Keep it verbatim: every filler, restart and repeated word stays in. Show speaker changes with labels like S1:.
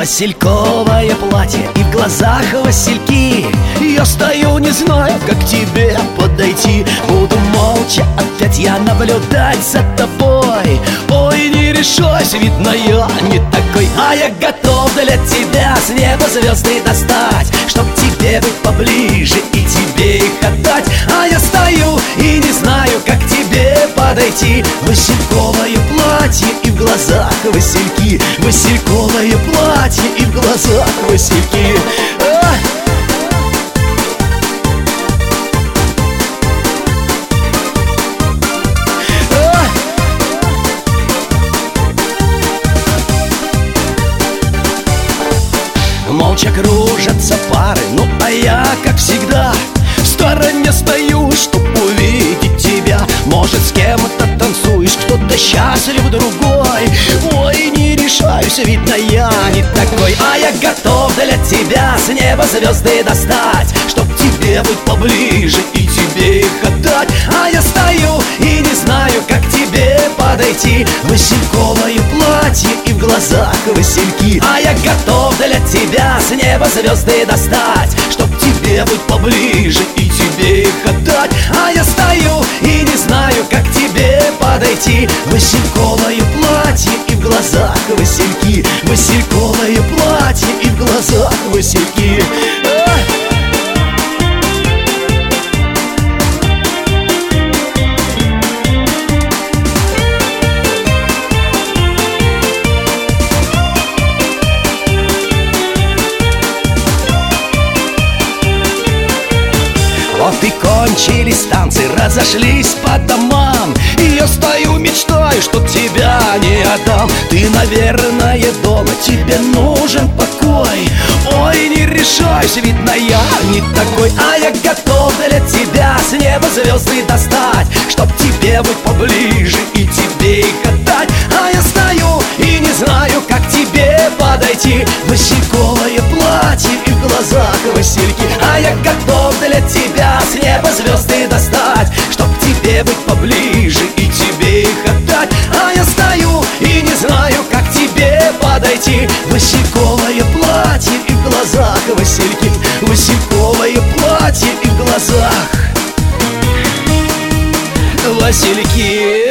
S1: Васильковое платье и в глазах васильки. Я стою, не знаю, как к тебе подойти. Буду молча опять я наблюдать за тобой. Ой, не решайся, видно я не такой. А я готов для тебя с неба звезды достать, чтоб тебе быть поближе и тебе их отдать. А я стою и не знаю, как к тебе подойти. Васильковое платье и в глазах васильки. Васильковое платье и в глазах васильки. А! Молча кружатся пары, ну а я, как всегда, в стороне стою, чтоб увидеть тебя. Может, с кем-то танцуешь, кто-то счастлив, другой. Ой, не решаюсь, видно я не такой. А я готов для тебя с неба звезды достать, чтоб тебе быть поближе и тебе их отдать. А я стою и не знаю, как к тебе подойти. Васильковое платье и в глазах васильки. А я готов для тебя с неба звезды достать, чтоб тебе быть поближе и тебе их отдать. А я стою и не знаю, как к тебе подойти. Васильковое платье и в глазах васильки. Васильковое платье и в глазах васильки. А! Вот и кончились танцы, разошлись по домам. И я стою, мечтаю, что тебя не отдам. Ты, наверное, дома, тебе нужен покой. Ой, не решаюсь, видно я не такой. А я готов для тебя с неба звезды достать, чтоб тебе быть поближе и тебе их отдать. А я стою и не знаю, как к тебе подойти. Васильковое платье и в глазах васильки. А я готов для тебя с неба звезды достать, чтоб тебе быть поближе и тебе их отдать. А я стою и не знаю, как к тебе подойти. Васильковое платье и в глазах васильки. Васильковое платье и в глазах васильки.